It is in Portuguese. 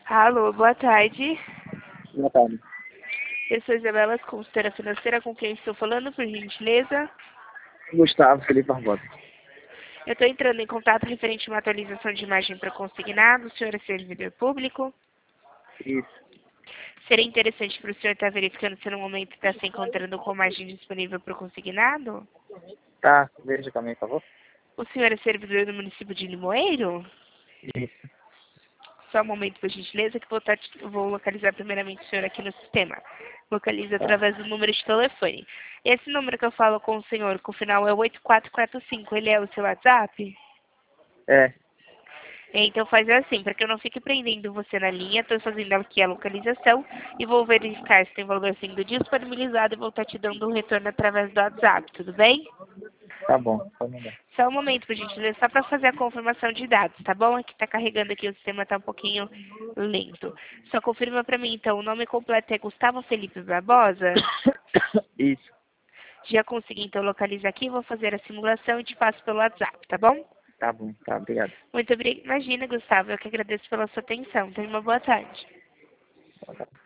Alô, boa tarde. Boa tarde. Eu sou Isabela, consultora financeira, com quem estou falando, por gentileza. Gustavo Felipe Barbosa. Eu estou entrando em contato referente a uma atualização de imagem para consignado. O senhor é servidor público. Isso. Seria interessante para o senhor estar verificando se no momento está se encontrando com imagem disponível para o consignado? Tá, veja também, por favor. O senhor é servidor do município de Limoeiro? Isso. Só um momento, por gentileza, que vou localizar primeiramente o senhor aqui no sistema. Localiza Tá. através do número de telefone. Esse número que eu falo com o senhor, com o final é 8445, ele é o seu WhatsApp? É, Então faz assim, para que eu não fique prendendo você na linha, estou fazendo aqui a localização e vou verificar se tem valor sendo disponibilizado e vou estar te dando um retorno através do WhatsApp, tudo bem? tá bom, pode mandar. Só um momento, por gentileza, só para fazer a confirmação de dados, tá bom? Aqui está carregando aqui, o sistema está um pouquinho lento. Só confirma para mim, então, o nome completo é Gustavo Felipe Barbosa? Isso. Já consegui, então, localizar aqui, vou fazer a simulação e te passo pelo WhatsApp, tá bom? Tá bom, tá, obrigado. Muito obrigada. Imagina, Gustavo, eu que agradeço pela sua atenção. Tenha uma boa tarde. Boa tarde.